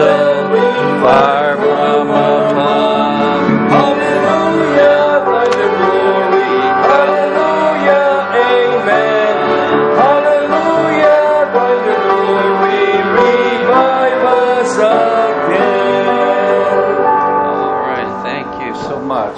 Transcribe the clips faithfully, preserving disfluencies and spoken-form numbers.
candle, fire from above. Hallelujah, thy glory. Hallelujah, amen. Hallelujah, thy glory. Revive us again. All right, thank you so much.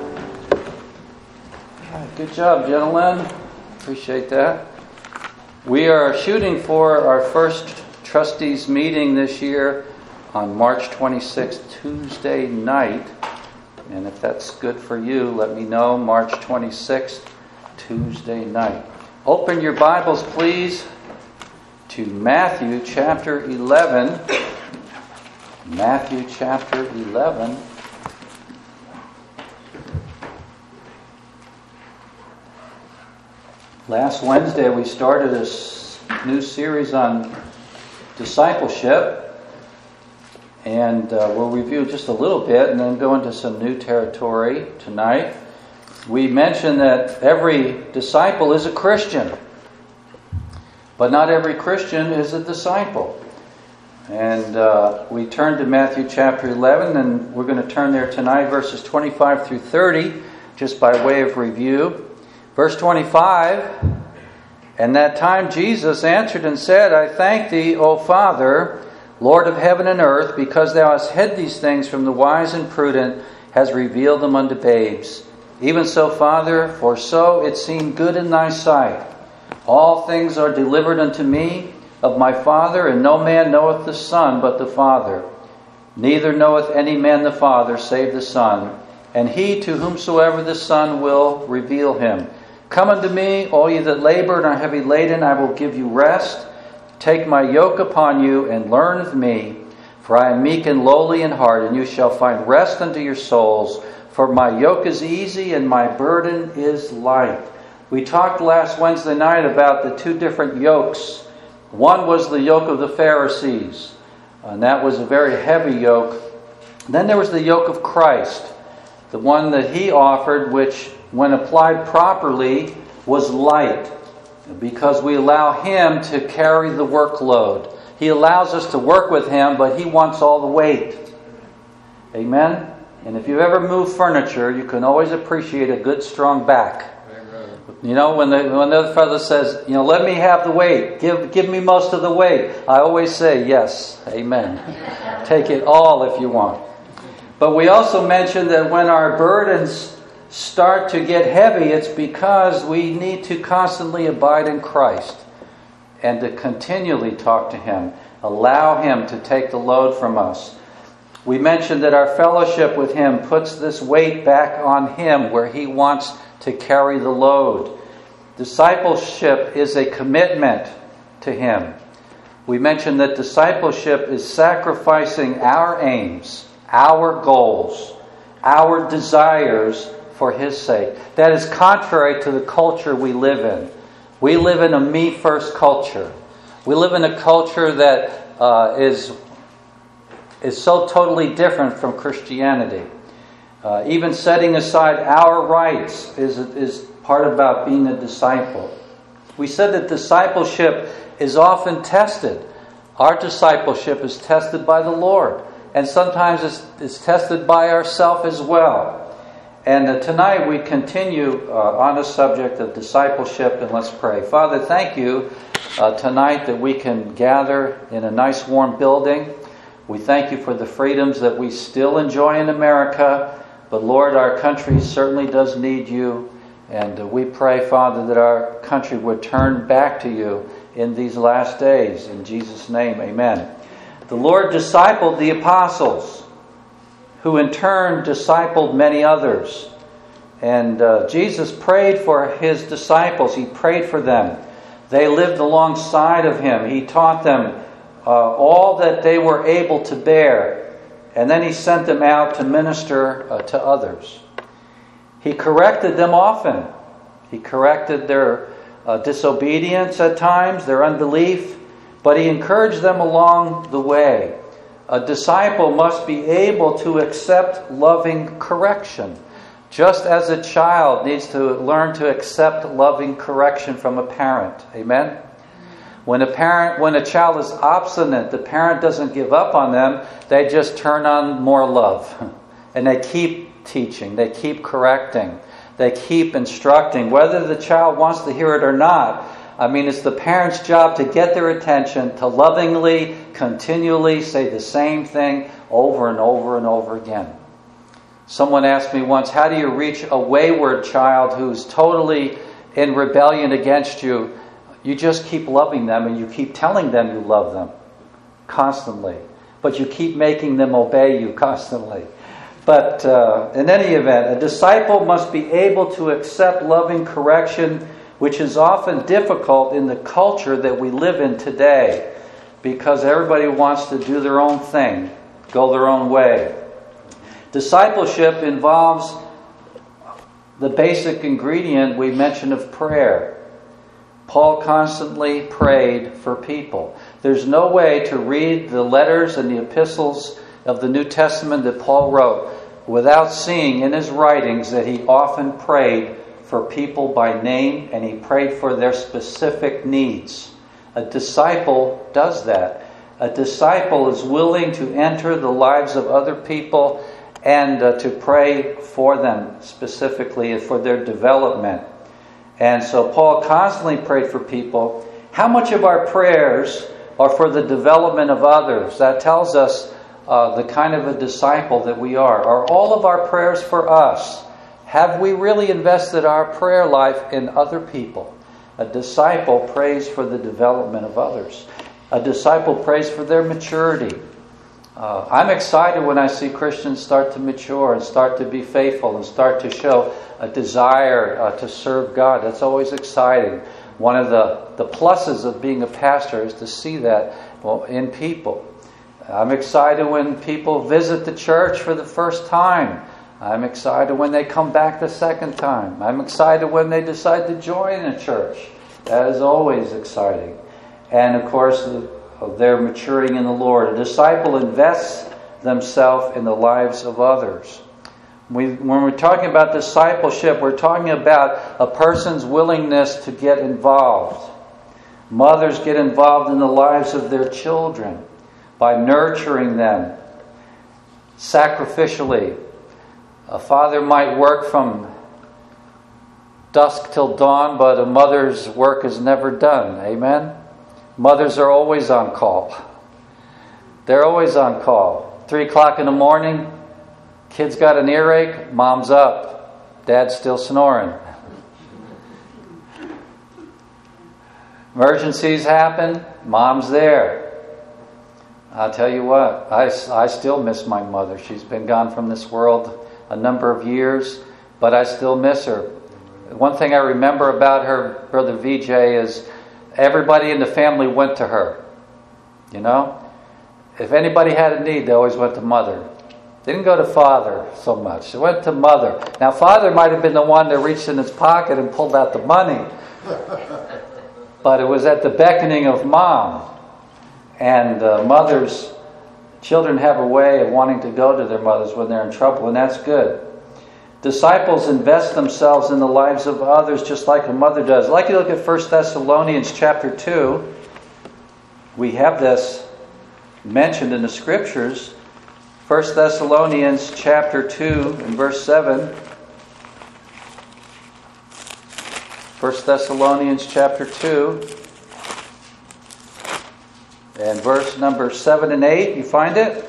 Good job, gentlemen. Appreciate that. We are shooting for our first trustees meeting this year on March twenty-sixth, Tuesday night. And if that's good for you, let me know. March twenty-sixth, Tuesday night. Open your Bibles, please, to Matthew chapter eleven. Matthew chapter eleven. Last Wednesday we started a new series on discipleship, and uh, we'll review just a little bit and then go into some new territory tonight. We mentioned that every disciple is a Christian, but not every Christian is a disciple. And uh, we turned to Matthew chapter eleven, and we're going to turn there tonight, verses twenty-five through thirty, just by way of review. Verse twenty-five, and that time Jesus answered and said, I thank thee, O Father, Lord of heaven and earth, because thou hast hid these things from the wise and prudent, hast revealed them unto babes. Even so, Father, for so it seemed good in thy sight. All things are delivered unto me of my Father, and no man knoweth the Son but the Father. Neither knoweth any man the Father save the Son, and he to whomsoever the Son will reveal him. Come unto me, all ye that labor and are heavy laden, I will give you rest. Take my yoke upon you, and learn of me, for I am meek and lowly in heart, and you shall find rest unto your souls. For my yoke is easy, and my burden is light. We talked last Wednesday night about the two different yokes. One was the yoke of the Pharisees, and that was a very heavy yoke. Then there was the yoke of Christ, the one that he offered, which when applied properly was light, because we allow him to carry the workload. He allows us to work with him, but he wants all the weight. Amen? And if you ever move furniture, you can always appreciate a good strong back. You know, when the when the other fellow says, you know, let me have the weight, give give me most of the weight, I always say yes, amen. Take it all if you want. But we also mentioned that when our burdens start to get heavy, it's because we need to constantly abide in Christ and to continually talk to Him. Allow Him to take the load from us. We mentioned that our fellowship with Him puts this weight back on Him where He wants to carry the load. Discipleship is a commitment to Him. We mentioned that discipleship is sacrificing our aims, our goals, our desires for His sake. That is contrary to the culture we live in. We live in a me-first culture. We live in a culture that uh, is, is so totally different from Christianity. Uh, even setting aside our rights is, is part about being a disciple. We said that discipleship is often tested. Our discipleship is tested by the Lord. And sometimes it's, it's tested by ourselves as well. And uh, tonight we continue uh, on the subject of discipleship, and let's pray. Father, thank you uh, tonight that we can gather in a nice warm building. We thank you for the freedoms that we still enjoy in America. But Lord, our country certainly does need you. And uh, we pray, Father, that our country would turn back to you in these last days. In Jesus' name, amen. The Lord discipled the apostles, who in turn discipled many others. And uh, Jesus prayed for His disciples. He prayed for them. They lived alongside of Him. He taught them uh, all that they were able to bear. And then He sent them out to minister uh, to others. He corrected them often. He corrected their uh, disobedience at times, their unbelief, but He encouraged them along the way. A disciple must be able to accept loving correction, just as a child needs to learn to accept loving correction from a parent. Amen? When a parent, when a child is obstinate, the parent doesn't give up on them. They just turn on more love. And they keep teaching. They keep correcting. They keep instructing. Whether the child wants to hear it or not, I mean, it's the parent's job to get their attention, to lovingly, continually say the same thing over and over and over again. Someone asked me once, how do you reach a wayward child who's totally in rebellion against you? You just keep loving them and you keep telling them you love them constantly. But you keep making them obey you constantly. But uh, in any event, a disciple must be able to accept loving correction, which is often difficult in the culture that we live in today, because everybody wants to do their own thing, go their own way. Discipleship involves the basic ingredient we mentioned of prayer. Paul constantly prayed for people. There's no way to read the letters and the epistles of the New Testament that Paul wrote without seeing in his writings that he often prayed for people by name, and he prayed for their specific needs. A disciple does that. A disciple is willing to enter the lives of other people and uh, to pray for them specifically and for their development. And so Paul constantly prayed for people. How much of our prayers are for the development of others? That tells us uh, the kind of a disciple that we are. Are all of our prayers for us? Have we really invested our prayer life in other people? A disciple prays for the development of others. A disciple prays for their maturity. Uh, I'm excited when I see Christians start to mature and start to be faithful and start to show a desire uh, to serve God. That's always exciting. One of the, the pluses of being a pastor is to see that well, in people. I'm excited when people visit the church for the first time. I'm excited when they come back the second time. I'm excited when they decide to join a church. That is always exciting. And of course, they're maturing in the Lord. A disciple invests themselves in the lives of others. We, when we're talking about discipleship, we're talking about a person's willingness to get involved. Mothers get involved in the lives of their children by nurturing them sacrificially. A father might work from dusk till dawn, but a mother's work is never done. Amen? Mothers are always on call. They're always on call. Three o'clock in the morning, kid's got an earache, mom's up. Dad's still snoring. Emergencies happen, mom's there. I'll tell you what, I, I still miss my mother. She's been gone from this world a number of years, but I still miss her. One thing I remember about her, Brother V J, is everybody in the family went to her. You know? If anybody had a need, they always went to Mother. They didn't go to Father so much. They went to Mother. Now, Father might have been the one that reached in his pocket and pulled out the money. But it was at the beckoning of Mom. And uh, mothers, children have a way of wanting to go to their mothers when they're in trouble, and that's good. Disciples invest themselves in the lives of others just like a mother does. I'd like you to look at First Thessalonians chapter two. We have this mentioned in the Scriptures. First Thessalonians chapter two and verse seven. First Thessalonians chapter two and verse number seven and eight. You find it?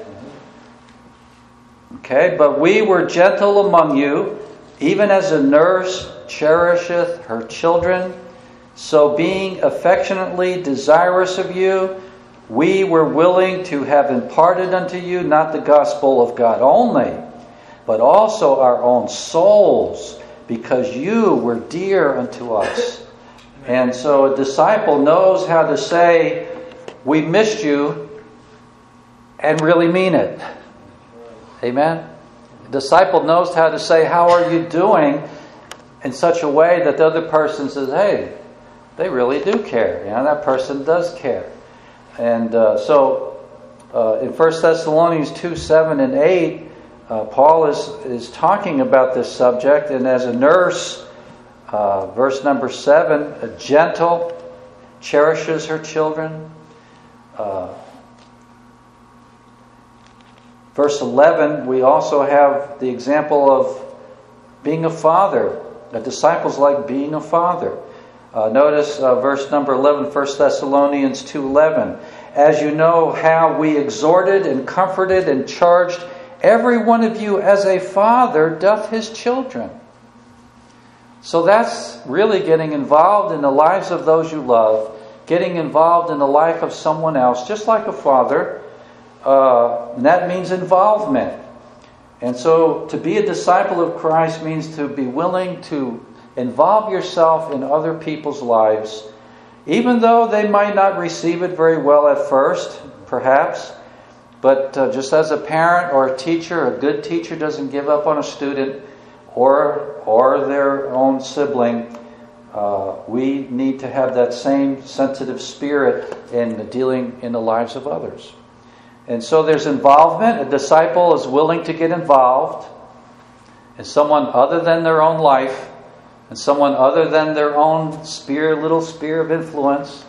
Okay, but we were gentle among you, even as a nurse cherisheth her children, so being affectionately desirous of you, we were willing to have imparted unto you not the gospel of God only, but also our own souls, because you were dear unto us. And so a disciple knows how to say, we missed you, and really mean it. Amen? A disciple knows how to say, how are you doing, in such a way that the other person says, hey, they really do care. You know, that person does care. And uh, so uh, in First Thessalonians two, seven and eight, uh, Paul is, is talking about this subject. And as a nurse, uh, verse number seven, a gentle, cherishes her children. Uh, verse eleven, we also have the example of being a father. A disciple's like being a father. Uh, notice uh, verse number eleven, First Thessalonians two eleven. As you know how we exhorted and comforted and charged every one of you as a father doth his children. So that's really getting involved in the lives of those you love, getting involved in the life of someone else, just like a father. Uh, and that means involvement. And so to be a disciple of Christ means to be willing to involve yourself in other people's lives, even though they might not receive it very well at first, perhaps. But uh, just as a parent or a teacher, a good teacher doesn't give up on a student or or their own sibling, uh, we need to have that same sensitive spirit in dealing in the lives of others. And so there's involvement. A disciple is willing to get involved in someone other than their own life, and someone other than their own sphere, little sphere of influence.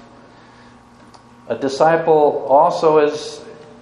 A disciple also is,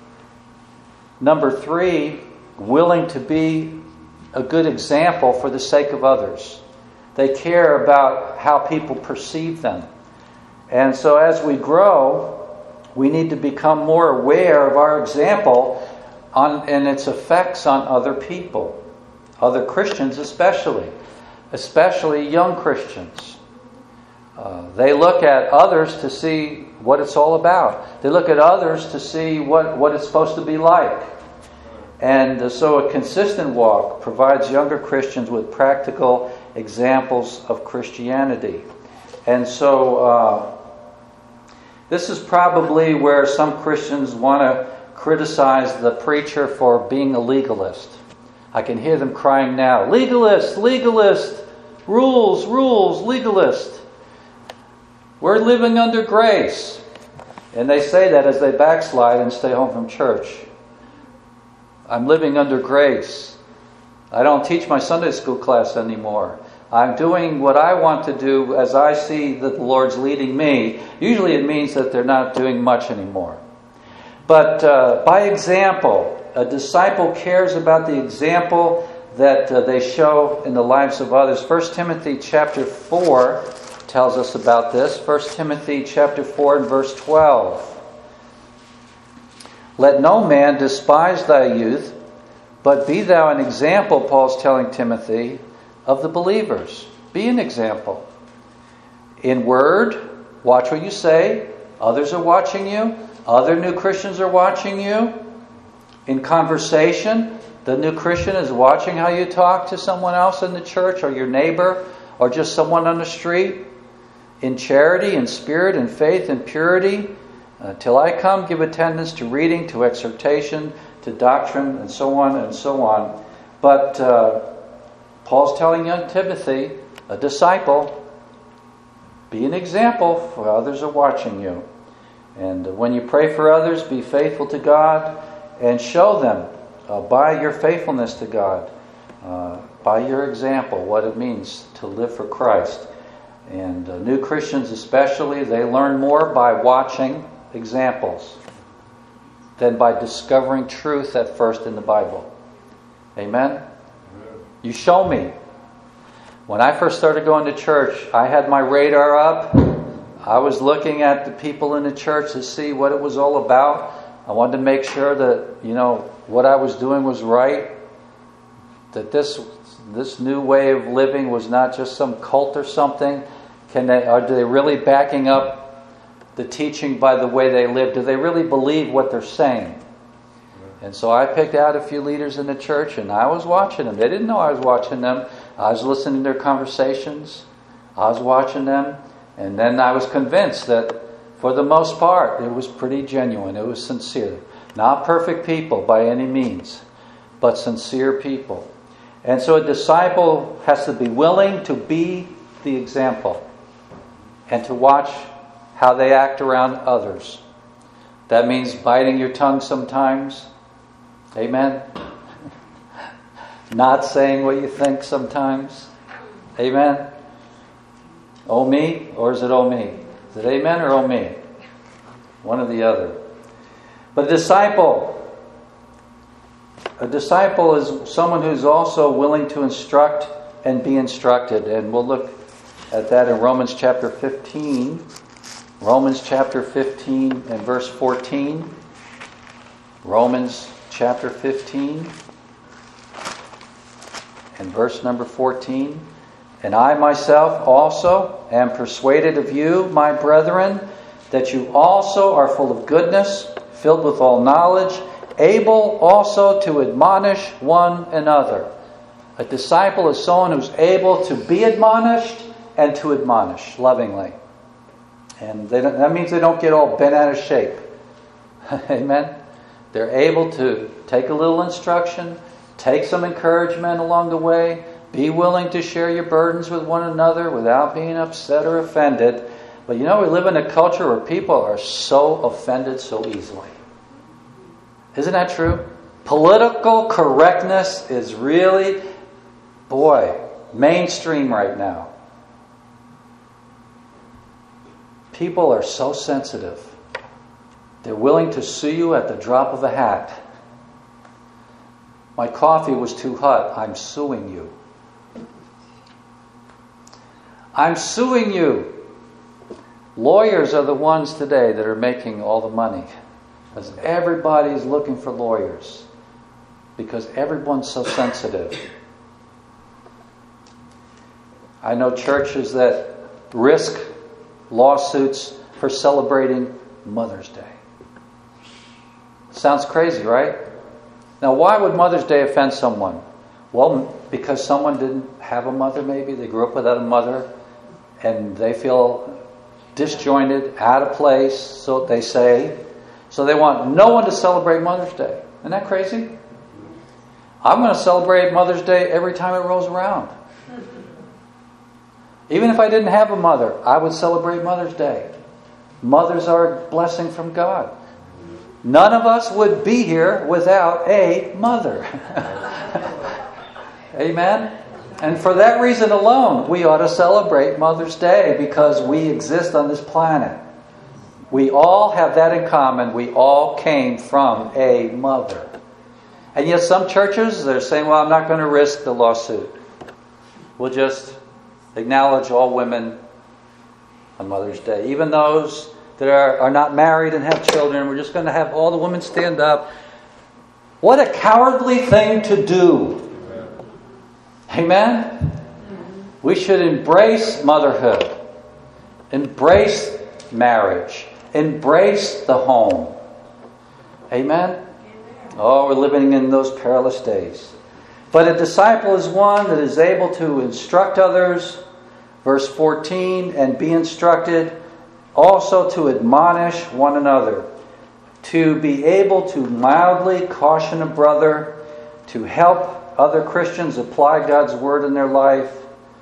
number three, willing to be a good example for the sake of others. They care about how people perceive them. And so as we grow, we need to become more aware of our example on, and its effects on other people, other Christians especially. Especially young Christians. Uh, they look at others to see what it's all about. They look at others to see what, what it's supposed to be like. And uh, so a consistent walk provides younger Christians with practical examples of Christianity. And so uh, this is probably where some Christians want to criticize the preacher for being a legalist. I can hear them crying now, legalist, legalist, rules, rules, legalist. We're living under grace. And they say that as they backslide and stay home from church. I'm living under grace. I don't teach my Sunday school class anymore. I'm doing what I want to do as I see that the Lord's leading me. Usually it means that they're not doing much anymore. But uh, by example, a disciple cares about the example that uh, they show in the lives of others. First Timothy chapter four tells us about this. First Timothy chapter four and verse twelve. Let no man despise thy youth, but be thou an example, Paul's telling Timothy, of the believers. Be an example. In word, watch what you say. Others are watching you. Other new Christians are watching you. In conversation, the new Christian is watching how you talk to someone else in the church or your neighbor or just someone on the street. In charity, in spirit, in faith, in purity. Uh, till I come, give attendance to reading, to exhortation, to doctrine, and so on and so on. But uh, Paul's telling young Timothy, a disciple, be an example for others are watching you. And when you pray for others, be faithful to God and show them uh, by your faithfulness to God, uh, by your example, what it means to live for Christ. And uh, new Christians especially, they learn more by watching examples than by discovering truth at first in the Bible. Amen? You show me. When I first started going to church, I had my radar up. I was looking at the people in the church to see what it was all about. I wanted to make sure that, you know, what I was doing was right. That this this new way of living was not just some cult or something. Can they are they really backing up the teaching by the way they live? Do they really believe what they're saying? And so I picked out a few leaders in the church and I was watching them. They didn't know I was watching them. I was listening to their conversations. I was watching them. And then I was convinced that for the most part it was pretty genuine. It was sincere. Not perfect people by any means, but sincere people. And so a disciple has to be willing to be the example and to watch how they act around others. That means biting your tongue sometimes. Amen. Not saying what you think sometimes. Amen. Oh me, or is it oh me? Is it amen or oh me? One or the other. But a disciple, a disciple is someone who's also willing to instruct and be instructed. And we'll look at that in Romans chapter fifteen. Romans chapter fifteen and verse fourteen. Romans chapter fifteen and verse number fourteen. And I myself also am persuaded of you, my brethren, that you also are full of goodness, filled with all knowledge, able also to admonish one another. A disciple is someone who's able to be admonished and to admonish lovingly. And they don't, that means they don't get all bent out of shape. Amen? They're able to take a little instruction, take some encouragement along the way, be willing to share your burdens with one another without being upset or offended. But you know, we live in a culture where people are so offended so easily. Isn't that true? Political correctness is really, boy, mainstream right now. People are so sensitive. They're willing to sue you at the drop of a hat. My coffee was too hot. I'm suing you. I'm suing you. Lawyers are the ones today that are making all the money. Because everybody's looking for lawyers. Because everyone's so sensitive. I know churches that risk lawsuits for celebrating Mother's Day. Sounds crazy, right? Now, why would Mother's Day offend someone? Well, because someone didn't have a mother, maybe. They grew up without a mother. And they feel disjointed, out of place, so they say. So they want no one to celebrate Mother's Day. Isn't that crazy? I'm going to celebrate Mother's Day every time it rolls around. Even if I didn't have a mother, I would celebrate Mother's Day. Mothers are a blessing from God. None of us would be here without a mother. Amen? And for that reason alone, we ought to celebrate Mother's Day because we exist on this planet. We all have that in common. We all came from a mother. And yet some churches, they're saying, well, I'm not going to risk the lawsuit. We'll just acknowledge all women on Mother's Day. Even those that are, are not married and have children, we're just going to have all the women stand up. What a cowardly thing to do. Amen? We should embrace motherhood. Embrace marriage. Embrace the home. Amen? Oh, we're living in those perilous days. But a disciple is one that is able to instruct others, verse fourteen, and be instructed, also to admonish one another, to be able to mildly caution a brother, to help other Christians apply God's word in their life.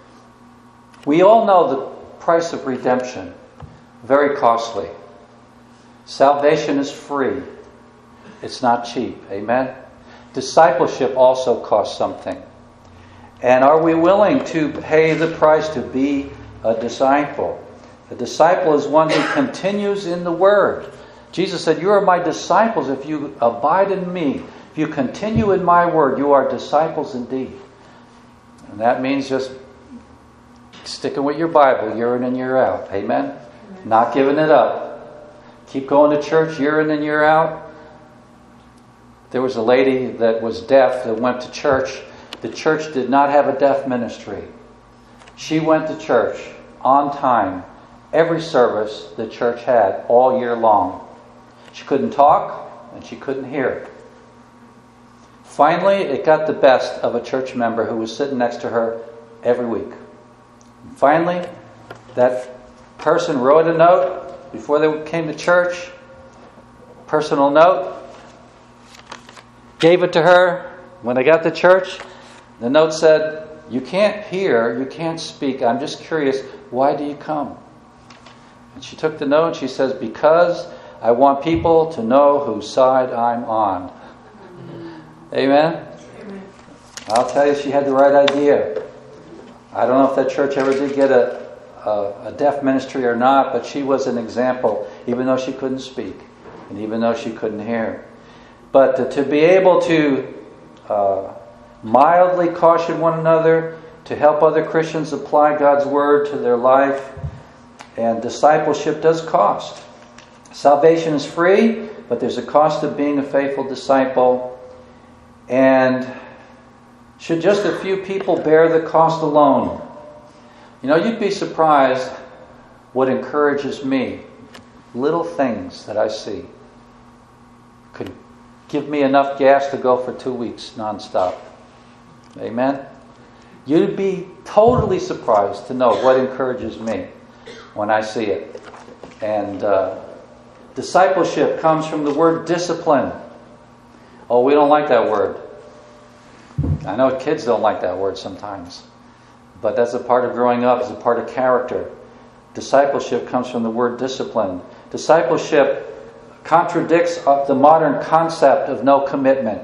We all know the price of redemption. Very costly. Salvation is free. It's not cheap. Amen? Discipleship also costs something. And are we willing to pay the price to be a disciple? A disciple is one who continues in the Word. Jesus said, you are my disciples if you abide in me. If you continue in my Word, you are disciples indeed. And that means just sticking with your Bible year in and year out. Amen? Not giving it up. Keep going to church year in and year out. There was a lady that was deaf that went to church. The church did not have a deaf ministry. She went to church on time. Every service the church had all year long. She couldn't talk and she couldn't hear. Finally, it got the best of a church member who was sitting next to her every week. And finally, that person wrote a note before they came to church. Personal note. Gave it to her. When they got to church, the note said, you can't hear, you can't speak. I'm just curious, why do you come? And she took the note and she says, because I want people to know whose side I'm on. Amen? Amen? I'll tell you, she had the right idea. I don't know if that church ever did get a, a, a deaf ministry or not, but she was an example, even though she couldn't speak and even though she couldn't hear. But to, to be able to uh, mildly caution one another, to help other Christians apply God's Word to their life, and discipleship does cost. Salvation is free, but there's a cost of being a faithful disciple. And should just a few people bear the cost alone? You know, you'd be surprised what encourages me. Little things that I see could give me enough gas to go for two weeks nonstop. Amen? You'd be totally surprised to know what encourages me when I see it. And uh, discipleship comes from the word discipline. Oh, we don't like that word. I know kids don't like that word sometimes. But that's a part of growing up, it's a part of character. Discipleship comes from the word discipline. Discipleship contradicts the modern concept of no commitment.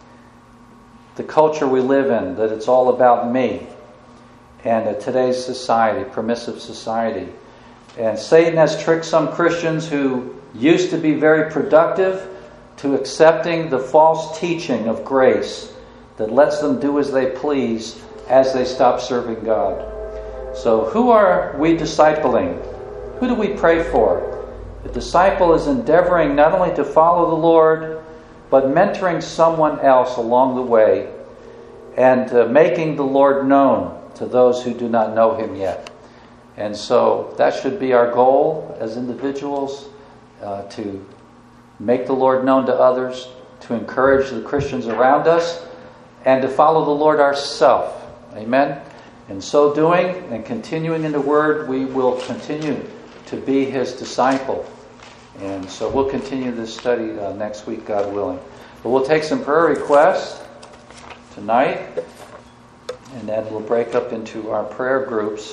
The culture we live in, that it's all about me. And uh, today's society, permissive society. And Satan has tricked some Christians who used to be very productive to accepting the false teaching of grace that lets them do as they please as they stop serving God. So who are we discipling? Who do we pray for? The disciple is endeavoring not only to follow the Lord, but mentoring someone else along the way and uh, making the Lord known to those who do not know Him yet. And so that should be our goal as individuals, uh, to make the Lord known to others, to encourage the Christians around us, and to follow the Lord ourselves. Amen? In so doing and continuing in the Word, we will continue to be His disciple. And so we'll continue this study uh, next week, God willing. But we'll take some prayer requests tonight, and then we'll break up into our prayer groups.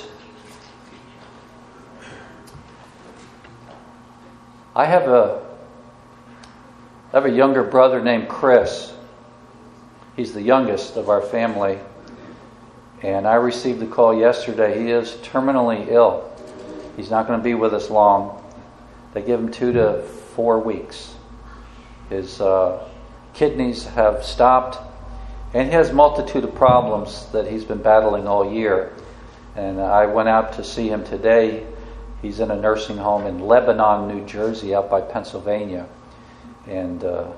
I have a, I have a younger brother named Chris. He's the youngest of our family. And I received a call yesterday. He is terminally ill. He's not going to be with us long. They give him two to four weeks. His uh, kidneys have stopped. And he has a multitude of problems that he's been battling all year. And I went out to see him today. He's in a nursing home in Lebanon, New Jersey, out by Pennsylvania. And uh,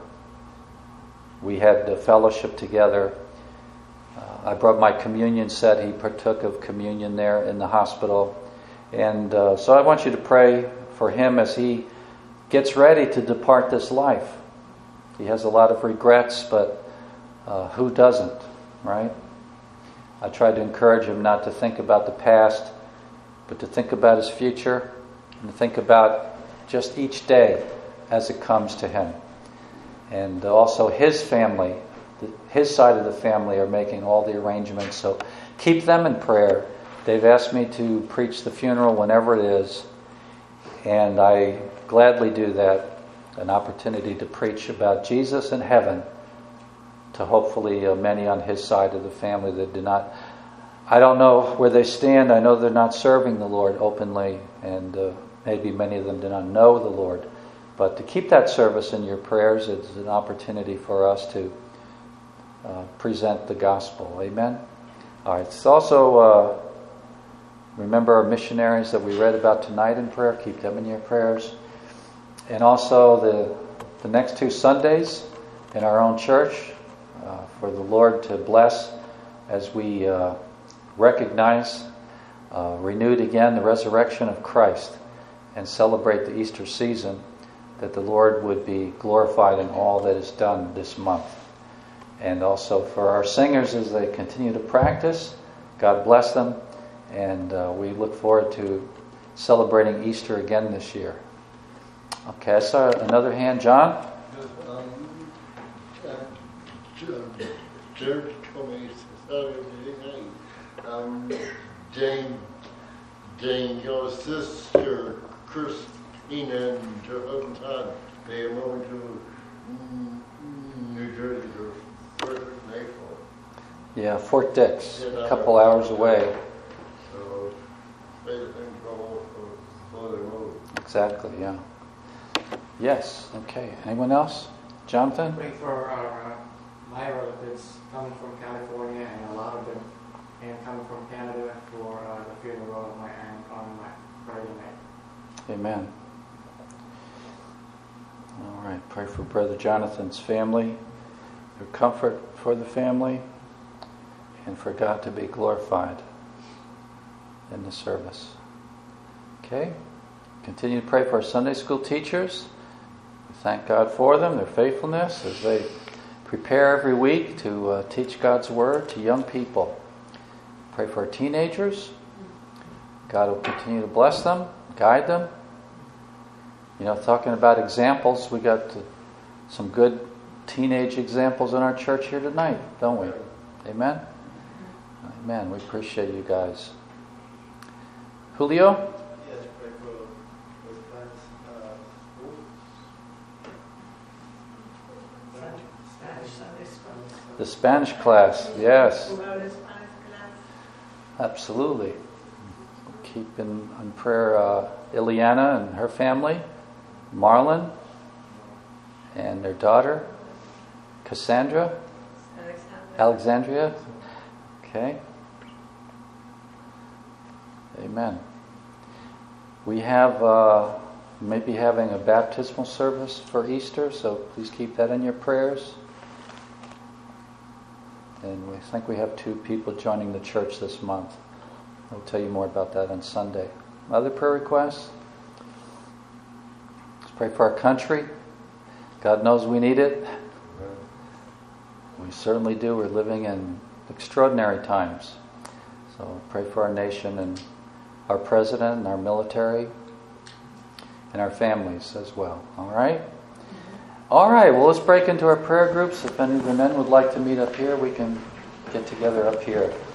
we had a fellowship together. Uh, I brought my communion set. He partook of communion there in the hospital. And uh, so I want you to pray for him as he gets ready to depart this life. He has a lot of regrets, but uh, who doesn't, right? I tried to encourage him not to think about the past, but to think about his future and to think about just each day as it comes to him. And also his family, his side of the family are making all the arrangements, so keep them in prayer. They've asked me to preach the funeral whenever it is, and I gladly do that, an opportunity to preach about Jesus in heaven to hopefully uh, many on his side of the family that do not, I don't know where they stand. I know they're not serving the Lord openly, and uh, maybe many of them do not know the Lord. But to keep that service in your prayers is an opportunity for us to uh, present the gospel. Amen? All right. It's also, uh, remember our missionaries that we read about tonight in prayer. Keep them in your prayers. And also the, the next two Sundays in our own church, uh, for the Lord to bless as we uh, recognize, uh, renewed again, the resurrection of Christ and celebrate the Easter season, that the Lord would be glorified in all that is done this month. And also for our singers as they continue to practice, God bless them, and uh, we look forward to celebrating Easter again this year. Okay, I saw another hand. John? Um, uh, Church told me Saturday night, um, Jane, Jane, your sister, Christina, and her husband Todd, they are moving to New Jersey the first of April. Yeah, Fort Dix, a couple hours away. So, say the thing. exactly, yeah. Yes, okay. Anyone else? Jonathan? Pray for our, uh, my relatives coming from California and a lot of them and coming from Canada for uh, the funeral of my aunt on my Friday night. Amen. All right, pray for Brother Jonathan's family, your comfort for the family, and for God to be glorified in the service. Okay? Continue to pray for our Sunday school teachers. We thank God for them, their faithfulness, as they prepare every week to uh, teach God's Word to young people. Pray for our teenagers. God will continue to bless them, guide them. You know, talking about examples, we got to, some good teenage examples in our church here tonight, don't we? Amen? Amen. We appreciate you guys. Julio? Yes, pray for the Spanish uh, school. Spanish Sunday school. The Spanish class, yes. Absolutely. Keep in, in prayer uh, Ileana and her family, Marlon, and their daughter, Cassandra, Alexandria. Okay. Amen. We have uh, maybe having a baptismal service for Easter, so please keep that in your prayers. And we think we have two people joining the church this month. I'll tell you more about that on Sunday. Other prayer requests? Let's pray for our country. God knows we need it. We certainly do. We're living in extraordinary times. So pray for our nation and our president and our military and our families as well. All right? All right. Well, let's break into our prayer groups. If any of the men would like to meet up here, we can get together up here.